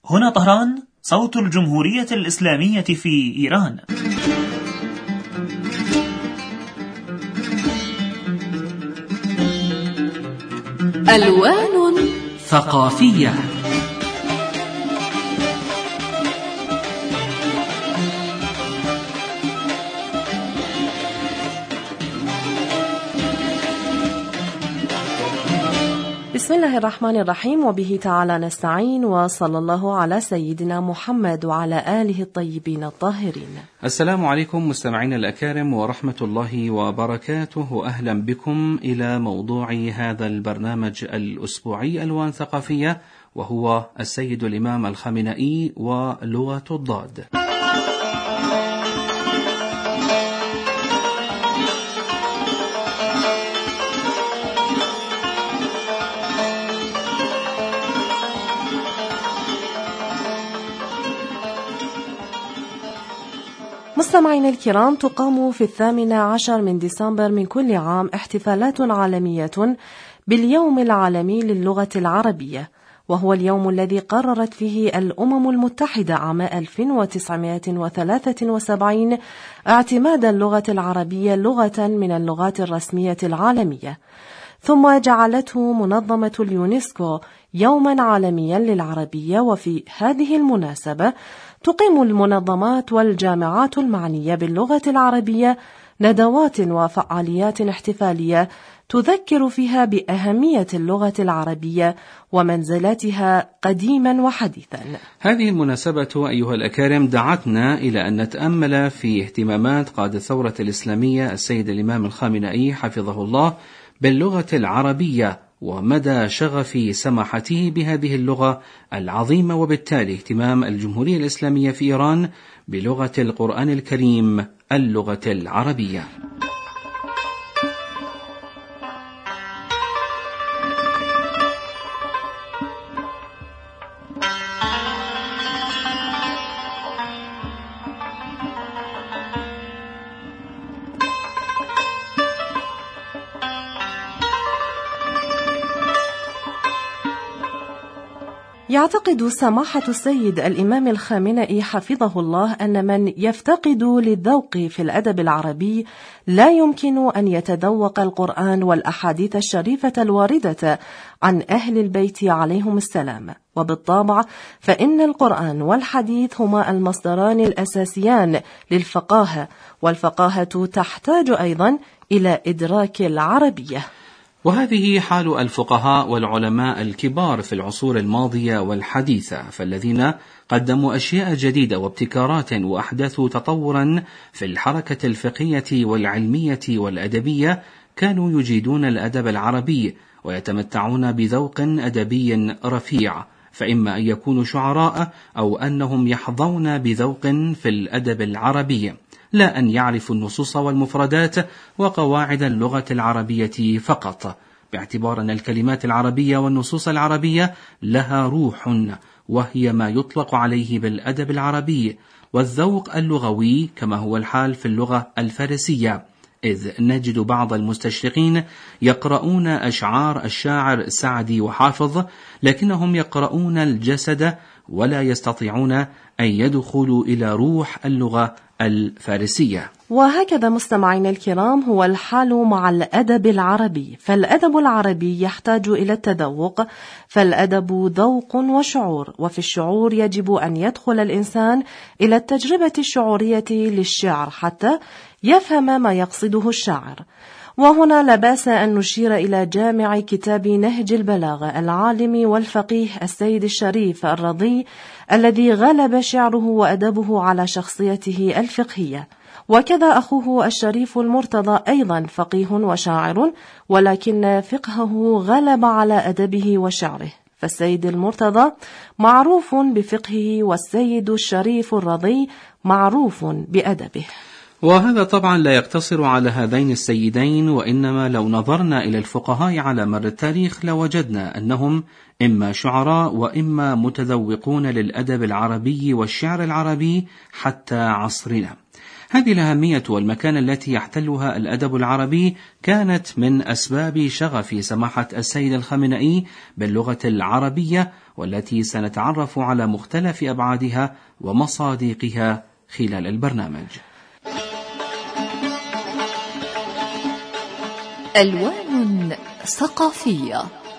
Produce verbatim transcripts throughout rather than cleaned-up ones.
هنا طهران، صوت الجمهورية الإسلامية في إيران. ألوان ثقافية. بسم الله الرحمن الرحيم، وبه تعالى نستعين، وصلى الله على سيدنا محمد وعلى آله الطيبين الطاهرين. السلام عليكم مستمعينا الأكارم ورحمة الله وبركاته، وأهلا بكم إلى موضوع هذا البرنامج الأسبوعي ألوان ثقافية، وهو السيد الإمام الخامنئي ولغة الضاد. مستمعينا الكرام، تقام في الثامن عشر من ديسمبر من كل عام احتفالات عالمية باليوم العالمي للغة العربية، وهو اليوم الذي قررت فيه الأمم المتحدة عام ألف وتسعمائة وثلاثة وسبعين اعتماد اللغة العربية لغة من اللغات الرسمية العالمية، ثم جعلته منظمة اليونسكو يوما عالميا للعربية. وفي هذه المناسبة تقيم المنظمات والجامعات المعنية باللغة العربية ندوات وفعاليات احتفالية تذكر فيها بأهمية اللغة العربية ومنزلتها قديما وحديثا. هذه المناسبة أيها الأكارم دعتنا إلى أن نتأمل في اهتمامات قائد الثورة الإسلامية السيد الإمام الخامنئي حفظه الله باللغة العربية، ومدى شغف سماحته بهذه اللغة العظيمة، وبالتالي اهتمام الجمهورية الإسلامية في إيران بلغة القرآن الكريم اللغة العربية. يعتقد سماحة السيد الإمام الخامنئي حفظه الله أن من يفتقد للذوق في الأدب العربي لا يمكن أن يتذوق القرآن والأحاديث الشريفة الواردة عن أهل البيت عليهم السلام. وبالطبع فإن القرآن والحديث هما المصدران الأساسيان للفقاهة، والفقاهة تحتاج أيضا إلى إدراك العربية. وهذه حال الفقهاء والعلماء الكبار في العصور الماضية والحديثة، فالذين قدموا أشياء جديدة وابتكارات وأحدثوا تطورا في الحركة الفقهية والعلمية والأدبية كانوا يجيدون الأدب العربي ويتمتعون بذوق أدبي رفيع، فإما أن يكونوا شعراء أو أنهم يحظون بذوق في الأدب العربي، لا أن يعرفوا النصوص والمفردات وقواعد اللغة العربية فقط، باعتبار أن الكلمات العربية والنصوص العربية لها روح، وهي ما يطلق عليه بالأدب العربي والذوق اللغوي، كما هو الحال في اللغة الفارسية، إذ نجد بعض المستشرقين يقرؤون أشعار الشاعر سعدي وحافظ، لكنهم يقرؤون الجسد ولا يستطيعون أن يدخلوا إلى روح اللغة الفارسية. وهكذا مستمعين الكرام هو الحال مع الأدب العربي، فالأدب العربي يحتاج إلى التذوق، فالأدب ذوق وشعور، وفي الشعور يجب أن يدخل الإنسان إلى التجربة الشعورية للشعر حتى يفهم ما يقصده الشاعر. وهنا لا بأس أن نشير إلى جامع كتاب نهج البلاغة العالم والفقيه السيد الشريف الرضي، الذي غلب شعره وأدبه على شخصيته الفقهية، وكذا أخوه الشريف المرتضى أيضا فقيه وشاعر، ولكن فقهه غلب على أدبه وشعره، فالسيد المرتضى معروف بفقهه والسيد الشريف الرضي معروف بأدبه. وهذا طبعا لا يقتصر على هذين السيدين، وإنما لو نظرنا إلى الفقهاء على مر التاريخ لوجدنا أنهم إما شعراء وإما متذوقون للأدب العربي والشعر العربي حتى عصرنا. هذه الأهمية والمكانة التي يحتلها الأدب العربي كانت من أسباب شغف سماحة السيد الخامنئي باللغة العربية، والتي سنتعرف على مختلف أبعادها ومصادقها خلال البرنامج. ألوان ثقافية.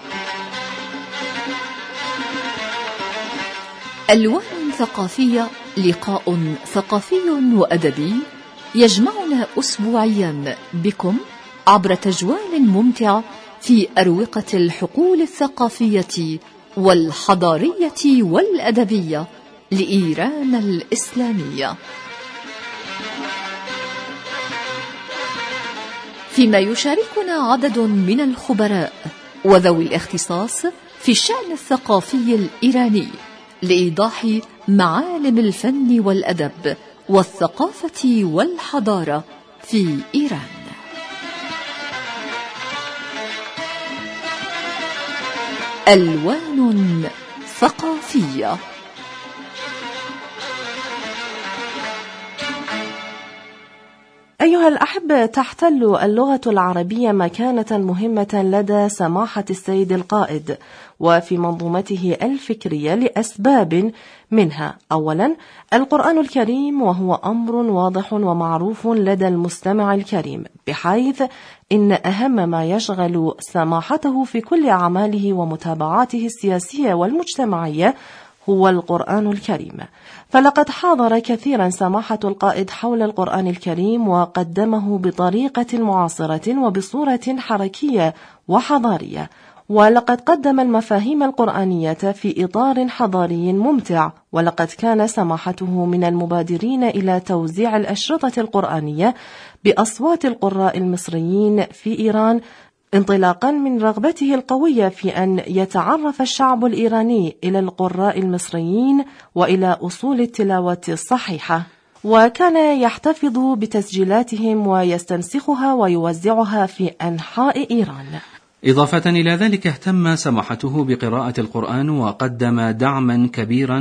ألوان ثقافية لقاء ثقافي وأدبي يجمعنا أسبوعيا بكم عبر تجوال ممتع في أروقة الحقول الثقافية والحضارية والأدبية لإيران الإسلامية، فيما يشاركنا عدد من الخبراء وذوي الاختصاص في الشأن الثقافي الإيراني لإيضاح معالم الفن والأدب والثقافة والحضارة في إيران. ألوان ثقافية. أيها الأحبة، تحتل اللغة العربية مكانة مهمة لدى سماحة السيد القائد وفي منظومته الفكرية لأسباب، منها أولا القرآن الكريم، وهو أمر واضح ومعروف لدى المستمع الكريم، بحيث إن أهم ما يشغل سماحته في كل أعماله ومتابعاته السياسية والمجتمعية هو القرآن الكريم، فلقد حاضر كثيرا سماحة القائد حول القرآن الكريم وقدمه بطريقة معاصرة وبصورة حركية وحضارية، ولقد قدم المفاهيم القرآنية في إطار حضاري ممتع، ولقد كان سماحته من المبادرين إلى توزيع الأشرطة القرآنية بأصوات القراء المصريين في إيران، انطلاقا من رغبته القوية في أن يتعرف الشعب الإيراني إلى القراء المصريين وإلى أصول التلاوة الصحيحة، وكان يحتفظ بتسجيلاتهم ويستنسخها ويوزعها في أنحاء إيران. إضافة إلى ذلك اهتم سماحته بقراءة القرآن وقدم دعما كبيرا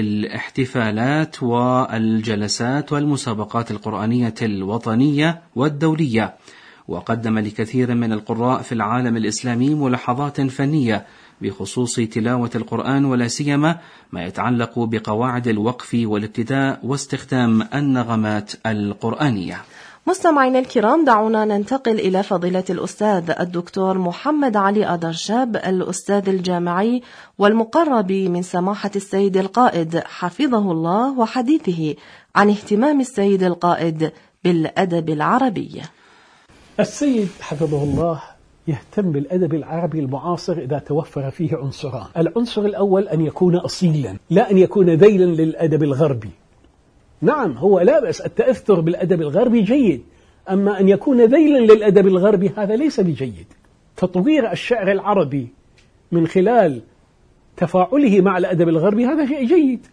للاحتفالات والجلسات والمسابقات القرآنية الوطنية والدولية، وقدم لكثير من القراء في العالم الإسلامي ملاحظات فنية بخصوص تلاوة القرآن، ولا سيما ما يتعلق بقواعد الوقف والابتداء واستخدام النغمات القرآنية. مستمعينا الكرام، دعونا ننتقل إلى فضيلة الأستاذ الدكتور محمد علي أدرشاب، الأستاذ الجامعي والمقرب من سماحة السيد القائد حفظه الله، وحديثه عن اهتمام السيد القائد بالأدب العربي. السيد حفظه الله يهتم بالأدب العربي المعاصر إذا توفر فيه عنصران. العنصر الأول أن يكون أصيلا، لا أن يكون ذيلا للأدب الغربي. نعم، هو لا بأس، التأثر بالأدب الغربي جيد، أما أن يكون ذيلا للأدب الغربي هذا ليس بجيد. تطوير الشعر العربي من خلال تفاعله مع الأدب الغربي هذا شيء جيد،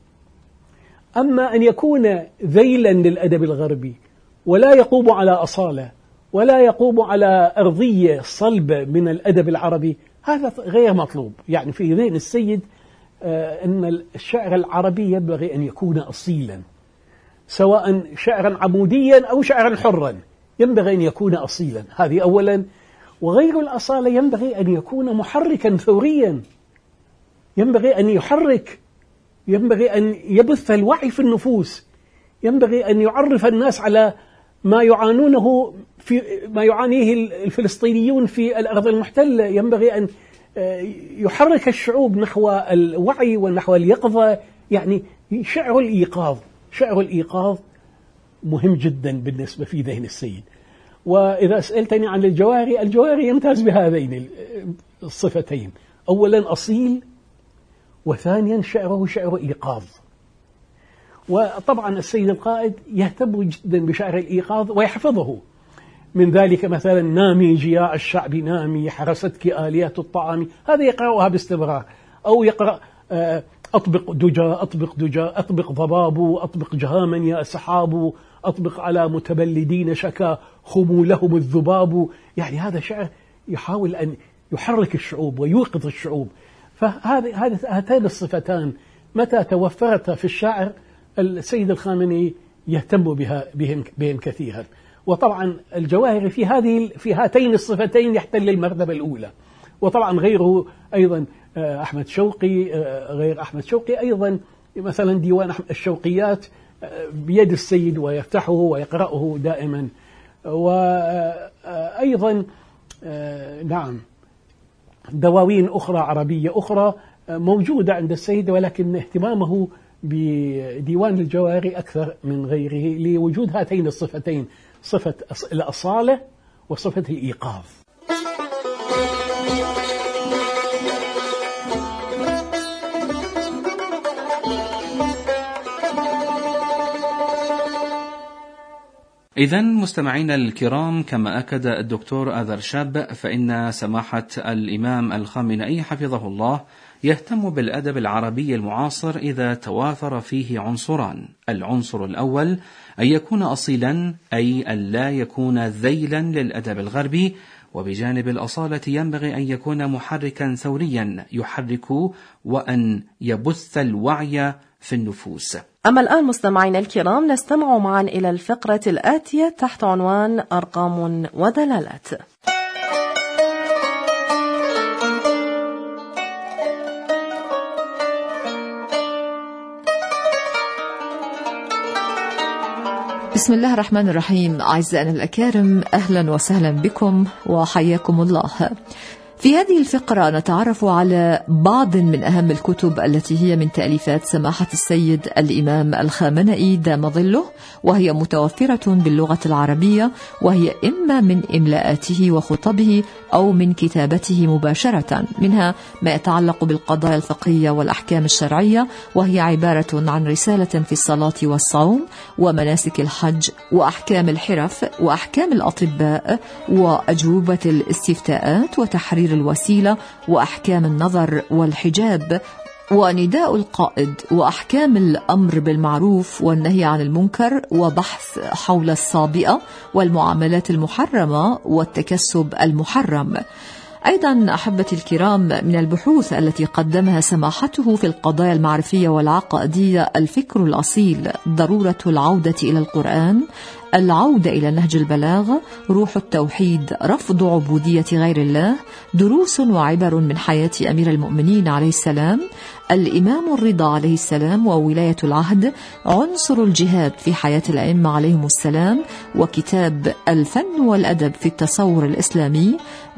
أما أن يكون ذيلا للأدب الغربي ولا يقوم على أصالة ولا يقوم على أرضية صلبة من الأدب العربي هذا غير مطلوب. يعني في ذهن السيد آه أن الشعر العربي ينبغي أن يكون أصيلا، سواء شعرا عموديا أو شعرا حرا، ينبغي أن يكون أصيلا، هذه أولا. وغير الأصالة ينبغي أن يكون محركا ثوريا، ينبغي أن يحرك، ينبغي أن يبث الوعي في النفوس، ينبغي أن يعرف الناس على ما يعانونه في ما يعانيه الفلسطينيون في الأرض المحتلة، ينبغي أن يحرك الشعوب نحو الوعي ونحو اليقظة. يعني شعر الإيقاظ، شعر الإيقاظ مهم جدا بالنسبة في ذهن السيد. وإذا سألتني عن الجواري، الجواري يمتاز بهذين الصفتين، أولا أصيل، وثانيا شعره شعر إيقاظ. وطبعا السيد القائد يهتم جدا بشعر الإيقاظ ويحفظه، من ذلك مثلا نامي جياع الشعب نامي حرستك آليات الطعام، هذا يقرأها باستمرار. أو يقرأ أطبق دجا أطبق دجا أطبق ضباب أطبق جهاما يا سحاب أطبق على متبلدين شكا خمولهم الذباب. يعني هذا شعر يحاول أن يحرك الشعوب ويوقظ الشعوب. فهذه هذه هاتين الصفتان متى توفرتا في الشاعر السيد الخامنئي يهتم بها بهم, بهم كثيرا. وطبعا الجواهري في هذه في هاتين الصفتين يحتل المرتبة الأولى. وطبعا غيره أيضا أحمد شوقي، غير أحمد شوقي أيضا مثلا ديوان الشوقيات بيد السيد ويفتحه ويقرأه دائما. وأيضا نعم دواوين أخرى عربية أخرى موجودة عند السيد، ولكن اهتمامه بديوان الجواهري أكثر من غيره لوجود هاتين الصفتين، صفة الأصالة وصفة الإيقاظ. إذن مستمعينا الكرام، كما أكد الدكتور آذر شاب، فإن سماحة الإمام الخامنئي حفظه الله يهتم بالأدب العربي المعاصر إذا توافر فيه عنصران. العنصر الأول أن يكون أصيلا، أي أن لا يكون ذيلا للأدب الغربي، وبجانب الأصالة ينبغي أن يكون محركا ثوريا يحرك وأن يبث الوعي في النفوس. أما الآن مستمعينا الكرام نستمع معا إلى الفقرة الآتية تحت عنوان أرقام ودلالات. بسم الله الرحمن الرحيم. أعزائنا الأكارم، أهلا وسهلا بكم وحياكم الله. في هذه الفقرة نتعرف على بعض من أهم الكتب التي هي من تأليفات سماحة السيد الإمام الخامنئي دام ظله، وهي متوفرة باللغة العربية، وهي إما من إملاءاته وخطبه أو من كتابته مباشرة. منها ما يتعلق بالقضايا الفقهية والأحكام الشرعية، وهي عبارة عن رسالة في الصلاة والصوم ومناسك الحج وأحكام الحرف وأحكام الأطباء وأجوبة الاستفتاءات وتحرير الوسيلة وأحكام النظر والحجاب ونداء القائد وأحكام الأمر بالمعروف والنهي عن المنكر وبحث حول الصابئة والمعاملات المحرمة والتكسب المحرم. أيضا أحبتي الكرام، من البحوث التي قدمها سماحته في القضايا المعرفية والعقائدية الفكر الأصيل، ضرورة العودة إلى القرآن، العودة إلى نهج البلاغة، روح التوحيد، رفض عبودية غير الله، دروس وعبر من حياة أمير المؤمنين عليه السلام، الإمام الرضا عليه السلام وولاية العهد، عنصر الجهاد في حياة الأئمة عليهم السلام، وكتاب الفن والأدب في التصور الإسلامي،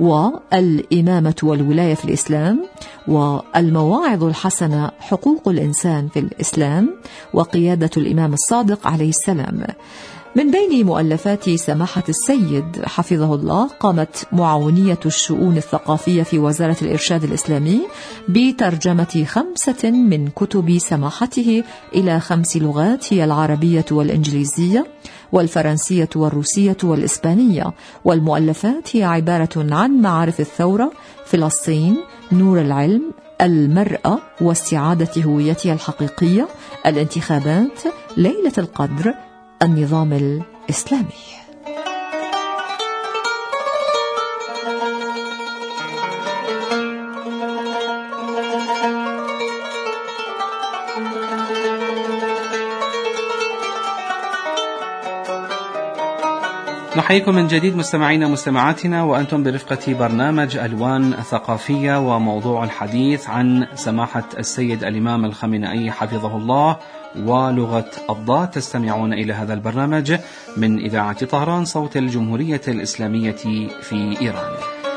والإمامة والولاية في الإسلام، والمواعظ الحسنة، حقوق الإنسان في الإسلام، وقيادة الإمام الصادق عليه السلام. من بين مؤلفات سماحة السيد حفظه الله قامت معاونية الشؤون الثقافية في وزارة الإرشاد الإسلامي بترجمة خمسة من كتب سماحته إلى خمس لغات، هي العربية والإنجليزية والفرنسية والروسية والإسبانية. والمؤلفات هي عبارة عن معارف الثورة، فلسطين، نور العلم، المرأة واستعادة هويتها الحقيقية، الانتخابات، ليلة القدر، النظام الإسلامي. نحييكم من جديد مستمعينا مستمعاتنا، وأنتم برفقة برنامج ألوان ثقافية، وموضوع الحديث عن سماحة السيد الإمام الخامنئي حفظه الله ولغة الضاد. تستمعون إلى هذا البرنامج من إذاعة طهران، صوت الجمهورية الإسلامية في إيران.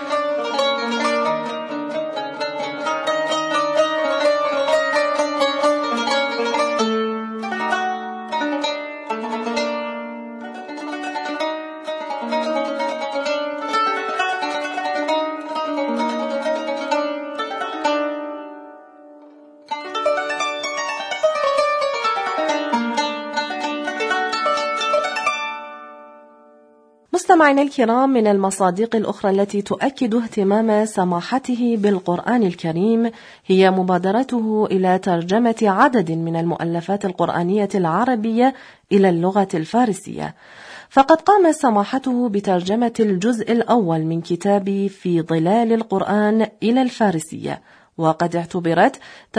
مستمعينا الكرام، من المصادق الأخرى التي تؤكد اهتمام سماحته بالقرآن الكريم هي مبادرته إلى ترجمة عدد من المؤلفات القرآنية العربية إلى اللغة الفارسية. فقد قام سماحته بترجمة الجزء الأول من كتاب في ظلال القرآن إلى الفارسية، وقد اعتبرت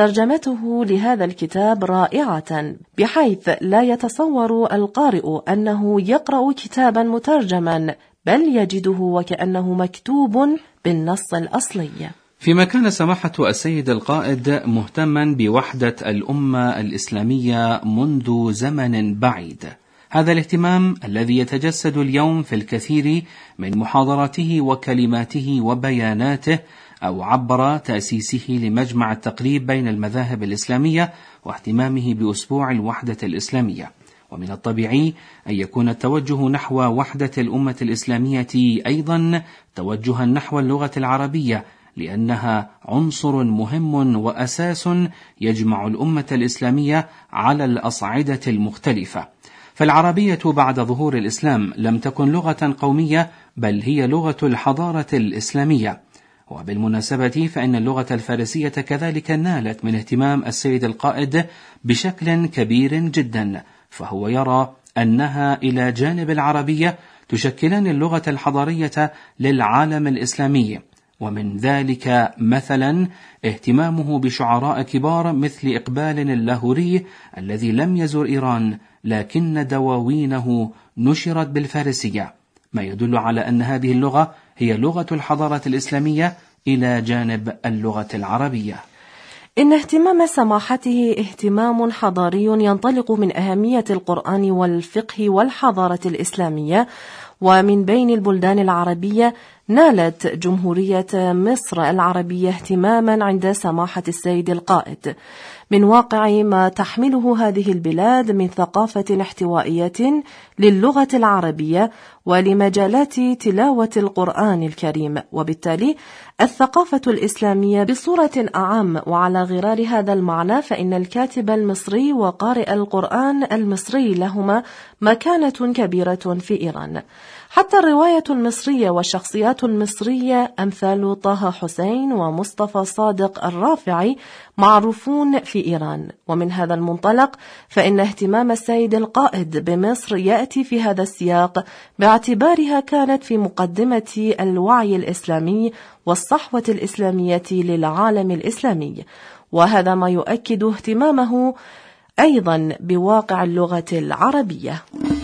ترجمته لهذا الكتاب رائعة، بحيث لا يتصور القارئ أنه يقرأ كتابا مترجما، بل يجده وكأنه مكتوب بالنص الأصلي. فيما كان سماحة السيد القائد مهتما بوحدة الأمة الإسلامية منذ زمن بعيد، هذا الاهتمام الذي يتجسد اليوم في الكثير من محاضراته وكلماته وبياناته، أو عبر تأسيسه لمجمع التقريب بين المذاهب الإسلامية واهتمامه بأسبوع الوحدة الإسلامية. ومن الطبيعي أن يكون التوجه نحو وحدة الأمة الإسلامية أيضا توجها نحو اللغة العربية، لأنها عنصر مهم وأساس يجمع الأمة الإسلامية على الأصعدة المختلفة. فالعربية بعد ظهور الإسلام لم تكن لغة قومية، بل هي لغة الحضارة الإسلامية. وبالمناسبة فإن اللغة الفارسية كذلك نالت من اهتمام السيد القائد بشكل كبير جدا، فهو يرى أنها إلى جانب العربية تشكلان اللغة الحضارية للعالم الإسلامي. ومن ذلك مثلا اهتمامه بشعراء كبار مثل إقبال اللاهوري الذي لم يزر إيران، لكن دواوينه نشرت بالفارسية، ما يدل على أن هذه اللغة هي لغة الحضارة الإسلامية إلى جانب اللغة العربية. إن اهتمام سماحته اهتمام حضاري ينطلق من أهمية القرآن والفقه والحضارة الإسلامية. ومن بين البلدان العربية نالت جمهورية مصر العربية اهتماما عند سماحة السيد القائد، من واقع ما تحمله هذه البلاد من ثقافة احتوائية للغة العربية ولمجالات تلاوة القرآن الكريم، وبالتالي الثقافة الإسلامية بصورة أعم. وعلى غرار هذا المعنى فإن الكاتب المصري وقارئ القرآن المصري لهما مكانة كبيرة في إيران. حتى الرواية المصرية والشخصيات المصرية أمثال طه حسين ومصطفى صادق الرافعي معروفون في إيران. ومن هذا المنطلق فإن اهتمام السيد القائد بمصر يأتي في هذا السياق، باعتبارها كانت في مقدمة الوعي الإسلامي والصحوة الإسلامية للعالم الإسلامي، وهذا ما يؤكد اهتمامه أيضا بواقع اللغة العربية.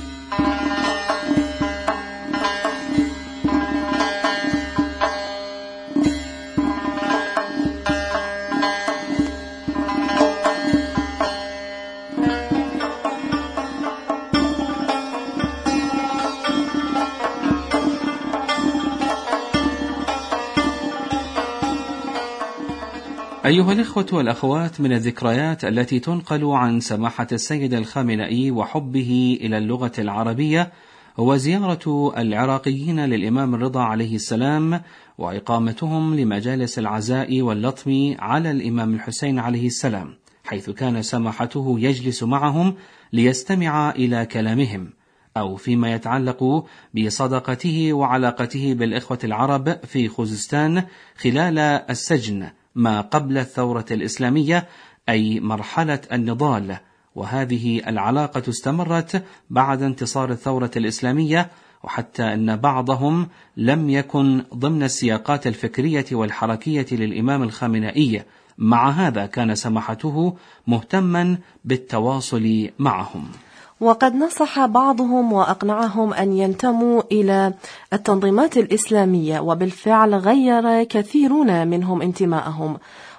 أيها الإخوة والأخوات، من الذكريات التي تنقل عن سماحة السيد الخامنئي وحبه إلى اللغة العربية هو زيارة العراقيين للإمام الرضا عليه السلام وإقامتهم لمجالس العزاء واللطم على الإمام الحسين عليه السلام، حيث كان سماحته يجلس معهم ليستمع إلى كلامهم، أو فيما يتعلق بصداقته وعلاقته بالإخوة العرب في خوزستان خلال السجن ما قبل الثورة الإسلامية، أي مرحلة النضال. وهذه العلاقة استمرت بعد انتصار الثورة الإسلامية، وحتى أن بعضهم لم يكن ضمن السياقات الفكرية والحركية للإمام الخامنئي. مع هذا كان سماحته مهتما بالتواصل معهم، وقد نصح بعضهم وأقنعهم أن ينتموا إلى التنظيمات الإسلامية، وبالفعل غير كثيرون منهم انتماءهم،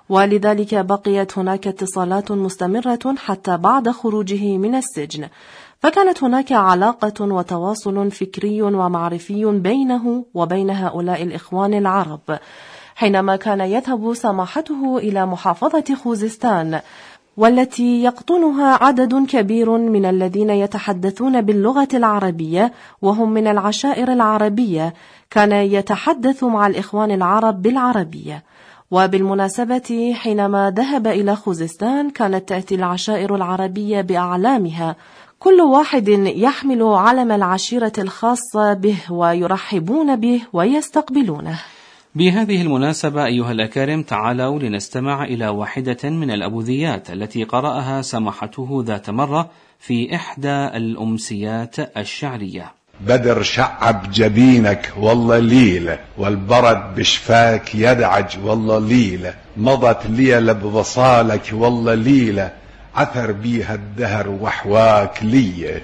ولذلك بقيت هناك اتصالات مستمرة حتى بعد خروجه من السجن. فكانت هناك علاقة وتواصل فكري ومعرفي بينه وبين هؤلاء الإخوان العرب. حينما كان يذهب سماحته إلى محافظة خوزستان، والتي يقطنها عدد كبير من الذين يتحدثون باللغة العربية وهم من العشائر العربية، كان يتحدث مع الإخوان العرب بالعربية. وبالمناسبة حينما ذهب إلى خوزستان كانت تأتي العشائر العربية بأعلامها، كل واحد يحمل علم العشيرة الخاصة به ويرحبون به ويستقبلونه. بهذه المناسبة أيها الأكارم، تعالوا لنستمع إلى واحدة من الأبوذيات التي قرأها سماحته ذات مرة في إحدى الأمسيات الشعرية. بدر شعب جبينك والله ليلة، والبرد بشفاك يدعج والله ليلة، مضت ليلة بوصالك والله ليلة، عثر بيها الدهر وحواك ليه.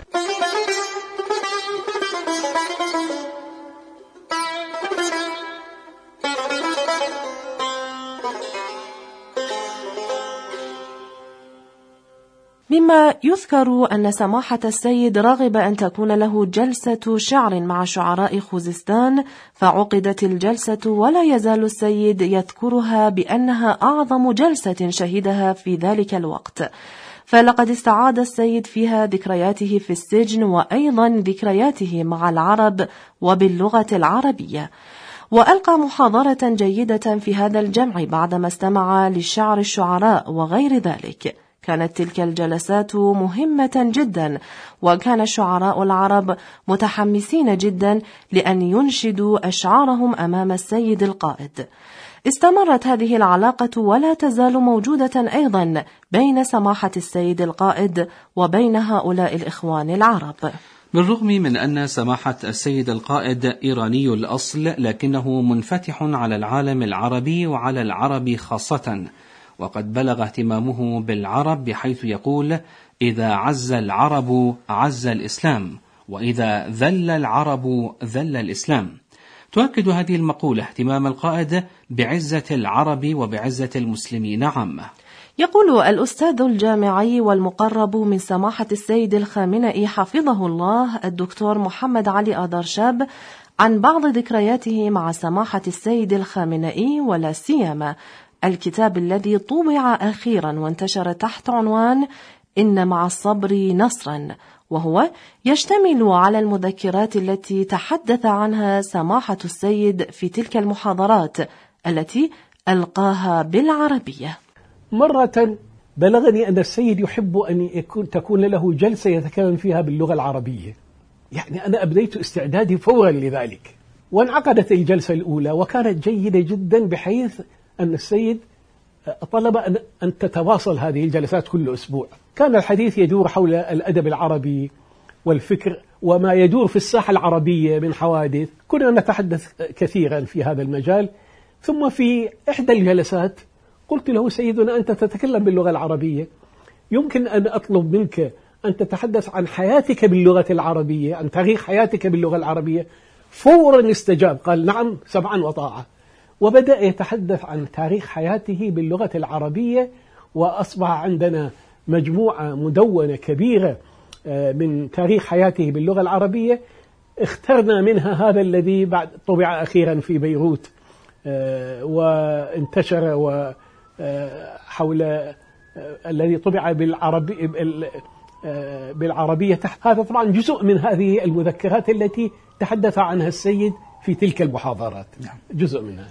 مما يذكر أن سماحة السيد رغب أن تكون له جلسة شعر مع شعراء خوزستان، فعقدت الجلسة ولا يزال السيد يذكرها بأنها أعظم جلسة شهدها في ذلك الوقت، فلقد استعاد السيد فيها ذكرياته في السجن وأيضا ذكرياته مع العرب وباللغة العربية، وألقى محاضرة جيدة في هذا الجمع بعدما استمع لشعر الشعراء وغير ذلك. كانت تلك الجلسات مهمة جدا، وكان الشعراء العرب متحمسين جدا لأن ينشدوا أشعارهم أمام السيد القائد. استمرت هذه العلاقة ولا تزال موجودة أيضا بين سماحة السيد القائد وبين هؤلاء الإخوان العرب. بالرغم من أن سماحة السيد القائد إيراني الأصل، لكنه منفتح على العالم العربي وعلى العرب خاصة، وقد بلغ اهتمامه بالعرب بحيث يقول: إذا عز العرب عز الإسلام، وإذا ذل العرب ذل الإسلام. تؤكد هذه المقولة اهتمام القائد بعزة العرب وبعزة المسلمين عامة. يقول الأستاذ الجامعي والمقرب من سماحة السيد الخامنئي حفظه الله الدكتور محمد علي آذرشاب عن بعض ذكرياته مع سماحة السيد الخامنئي، ولا سيما الكتاب الذي طبع أخيرا وانتشر تحت عنوان إن مع الصبر نصرا، وهو يشتمل على المذكرات التي تحدث عنها سماحة السيد في تلك المحاضرات التي ألقاها بالعربية. مرة بلغني أن السيد يحب أن يكون تكون له جلسة يتكلم فيها باللغة العربية، يعني أنا أبديت استعدادي فورا لذلك، وانعقدت الجلسة الأولى وكانت جيدة جدا، بحيث أن السيد طلب أن تتواصل هذه الجلسات كل أسبوع. كان الحديث يدور حول الأدب العربي والفكر وما يدور في الساحة العربية من حوادث، كنا نتحدث كثيرا في هذا المجال. ثم في إحدى الجلسات قلت له: سيدنا أنت تتكلم باللغة العربية، يمكن أن أطلب منك أن تتحدث عن حياتك باللغة العربية، عن تاريخ حياتك باللغة العربية. فورا استجاب، قال: نعم سمعا وطاعة، وبدأ يتحدث عن تاريخ حياته باللغة العربية، وأصبح عندنا مجموعة مدونة كبيرة من تاريخ حياته باللغة العربية، اخترنا منها هذا الذي بعد طبع أخيرا في بيروت وانتشر، وحول الذي طبع بالعربي بالعربية تحت. هذا طبعا جزء من هذه المذكرات التي تحدث عنها السيد في تلك المحاضرات، جزء منها.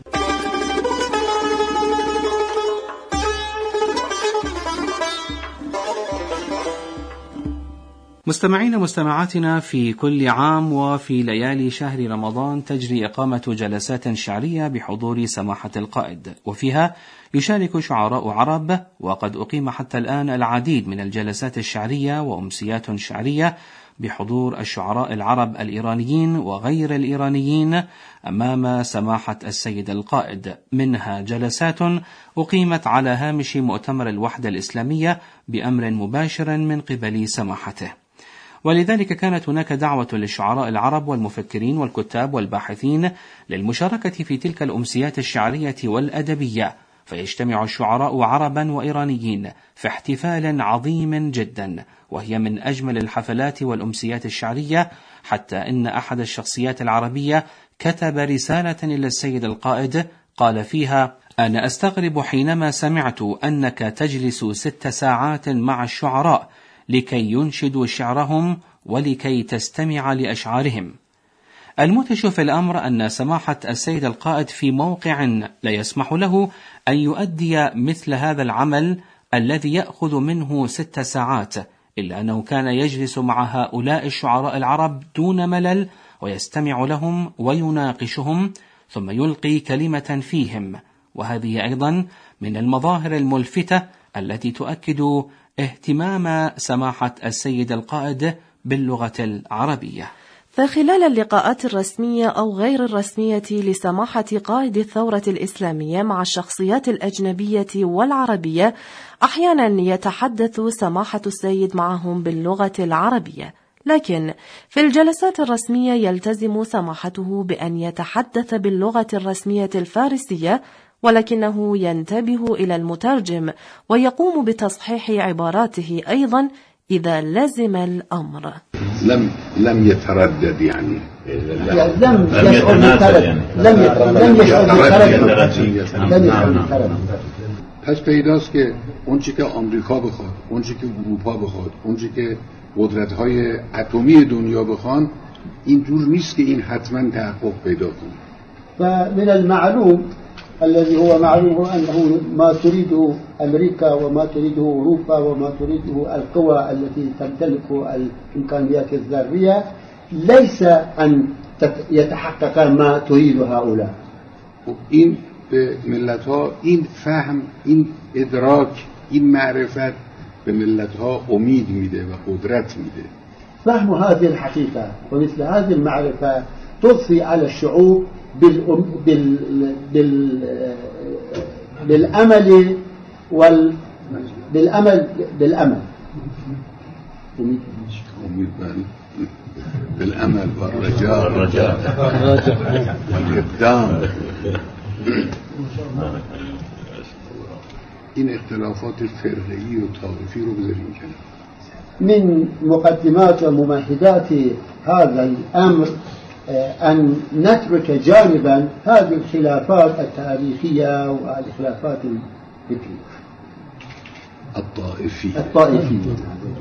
مستمعين مستمعاتنا، في كل عام وفي ليالي شهر رمضان تجري إقامة جلسات شعرية بحضور سماحة القائد، وفيها يشارك شعراء عرب، وقد أقيم حتى الآن العديد من الجلسات الشعرية وأمسيات شعرية بحضور الشعراء العرب الإيرانيين وغير الإيرانيين أمام سماحة السيد القائد، منها جلسات أقيمت على هامش مؤتمر الوحدة الإسلامية بأمر مباشر من قبل سماحته. ولذلك كانت هناك دعوة للشعراء العرب والمفكرين والكتاب والباحثين للمشاركة في تلك الأمسيات الشعرية والأدبية، فيجتمع الشعراء عربا وإيرانيين في احتفال عظيم جدا، وهي من أجمل الحفلات والأمسيات الشعرية، حتى إن أحد الشخصيات العربية كتب رسالة إلى السيد القائد قال فيها: أنا أستغرب حينما سمعت أنك تجلس ست ساعات مع الشعراء لكي ينشدوا شعرهم ولكي تستمع لأشعارهم. المدهش في الأمر أن سماحة السيد القائد في موقع لا يسمح له أن يؤدي مثل هذا العمل الذي يأخذ منه ست ساعات، إلا أنه كان يجلس مع هؤلاء الشعراء العرب دون ملل، ويستمع لهم ويناقشهم، ثم يلقي كلمة فيهم. وهذه أيضا من المظاهر الملفتة التي تؤكد اهتمام سماحة السيد القائد باللغة العربية. فخلال اللقاءات الرسمية أو غير الرسمية لسماحة قائد الثورة الإسلامية مع الشخصيات الأجنبية والعربية، أحيانا يتحدث سماحة السيد معهم باللغة العربية، لكن في الجلسات الرسمية يلتزم سماحته بأن يتحدث باللغة الرسمية الفارسية، ولكنه ينتبه إلى المترجم ويقوم بتصحيح عباراته أيضا إذا لزم الأمر. لم لم يتردد يعني لم يشعر بالتردد لم لم يشعر بالتردد. پس پیداست که اونچه که آمریکا بخواد، اونچه که اروپا بخواد، اونچه که قدرت‌های اتمی دنیا بخوان، اینجور نیست که این حتما تحقق پیدا کنه. فمن المعلوم الذي هو معلوم أنه ما تريده أمريكا وما تريده أوروبا وما تريده القوى التي تمتلك الإمكانيات الذرية ليس أن يتحقق ما تريد هؤلاء. این به ملت‌ها این فهم، این ادراک، این معرفت به ملت‌ها امید میده و قدرت میده. فهم هذه الحقيقة ومثل هذه المعرفة تضفي على الشعوب بال بال بال بالأمل وال بالأمل بالأمل بالأمل والرجاء والرجاء والإقدام. این اختلافات فرعی و طائفی رو بذاریم کنار. من مقدمات وممهدات هذا الأمر أن نترك جانبا هذه الخلافات التاريخية والخلافات الفكرية الطائفية الطائفية.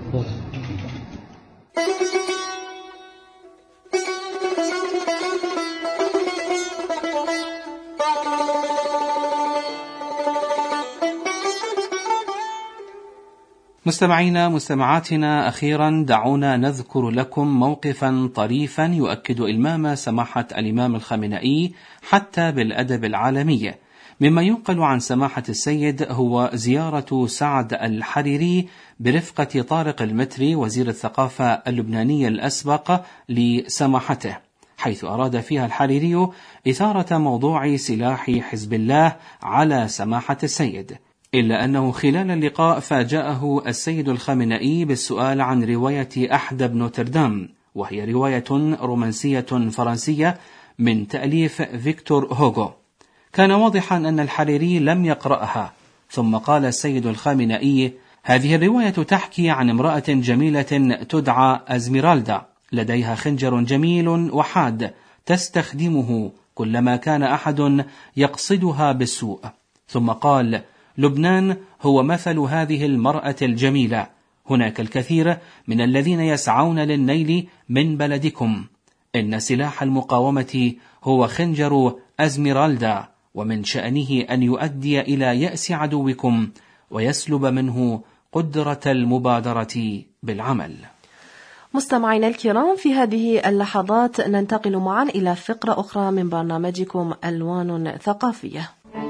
مستمعينا مستمعاتنا، أخيرا دعونا نذكر لكم موقفا طريفا يؤكد إلمام سماحة الإمام الخامنئي حتى بالأدب العالمي. مما ينقل عن سماحة السيد هو زيارة سعد الحريري برفقة طارق المتري وزير الثقافة اللبناني الأسبق لسماحته، حيث أراد فيها الحريري إثارة موضوع سلاح حزب الله على سماحة السيد، إلا أنه خلال اللقاء فاجأه السيد الخامنئي بالسؤال عن رواية أحدب نوتردام، وهي رواية رومانسية فرنسية من تأليف فيكتور هوغو. كان واضحا أن الحريري لم يقرأها، ثم قال السيد الخامنئي: هذه الرواية تحكي عن امرأة جميلة تدعى أزميرالدا، لديها خنجر جميل وحاد تستخدمه كلما كان أحد يقصدها بالسوء. ثم قال: لبنان هو مثل هذه المرأة الجميلة، هناك الكثير من الذين يسعون للنيل من بلدكم، إن سلاح المقاومة هو خنجر أزميرالدا، ومن شأنه أن يؤدي إلى يأس عدوكم ويسلب منه قدرة المبادرة بالعمل. مستمعينا الكرام، في هذه اللحظات ننتقل معا إلى فقرة أخرى من برنامجكم ألوان ثقافية.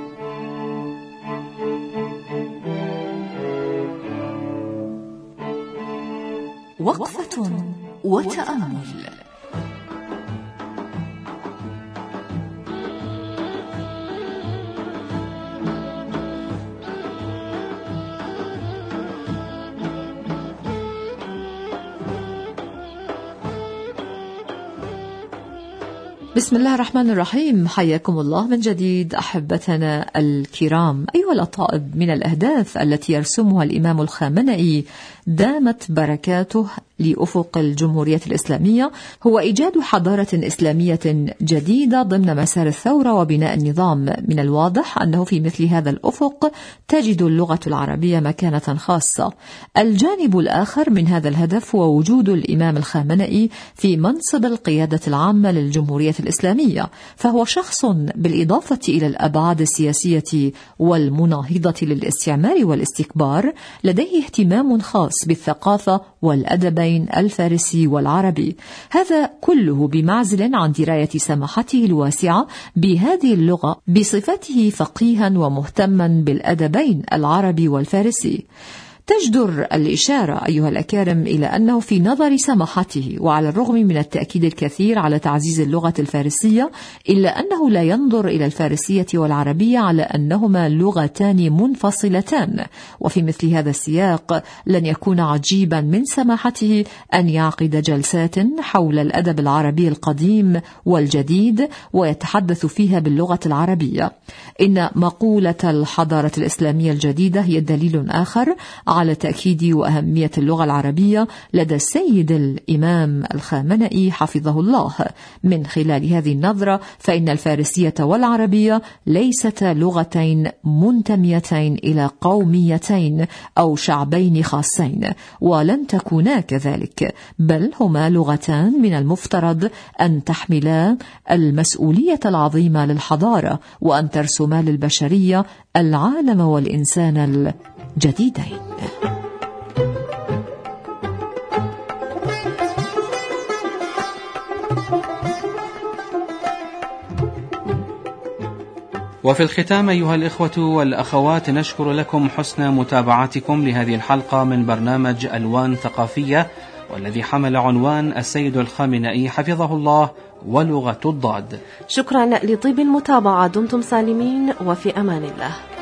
وقفة وتأمل. بسم الله الرحمن الرحيم، حياكم الله من جديد أحبتنا الكرام. أيها الأطائب، من الأهداف التي يرسمها الإمام الخامنئي دامت بركاته لأفق الجمهورية الإسلامية هو إيجاد حضارة إسلامية جديدة ضمن مسار الثورة وبناء النظام. من الواضح أنه في مثل هذا الأفق تجد اللغة العربية مكانة خاصة. الجانب الآخر من هذا الهدف هو وجود الإمام الخامنئي في منصب القيادة العامة للجمهورية الإسلامية، فهو شخص بالإضافة إلى الأبعاد السياسية والمناهضة للاستعمار والاستكبار لديه اهتمام خاص بالثقافة والأدبين الفارسي والعربي، هذا كله بمعزل عن دراية سماحته الواسعة بهذه اللغة بصفته فقيها ومهتما بالأدبين العربي والفارسي. تجدر الإشارة أيها الأكارم إلى أنه في نظر سماحته وعلى الرغم من التأكيد الكثير على تعزيز اللغة الفارسية، إلا أنه لا ينظر إلى الفارسية والعربية على أنهما لغتان منفصلتان. وفي مثل هذا السياق لن يكون عجيبا من سماحته أن يعقد جلسات حول الأدب العربي القديم والجديد ويتحدث فيها باللغة العربية. إن مقولة الحضارة الإسلامية الجديدة هي دليل آخر على تأكيد وأهمية اللغة العربية لدى السيد الإمام الخامنئي حفظه الله. من خلال هذه النظرة فإن الفارسية والعربية ليستا لغتين منتميتين إلى قوميتين أو شعبين خاصين، ولن تكونا كذلك، بل هما لغتان من المفترض أن تحملا المسؤولية العظيمة للحضارة وأن ترسما للبشرية العالم والإنسان الجديدين. وفي الختام أيها الإخوة والأخوات، نشكر لكم حسن متابعتكم لهذه الحلقة من برنامج ألوان ثقافية، والذي حمل عنوان السيد الخامنئي حفظه الله ولغة الضاد. شكرا لطيب المتابعة، دمتم سالمين وفي أمان الله.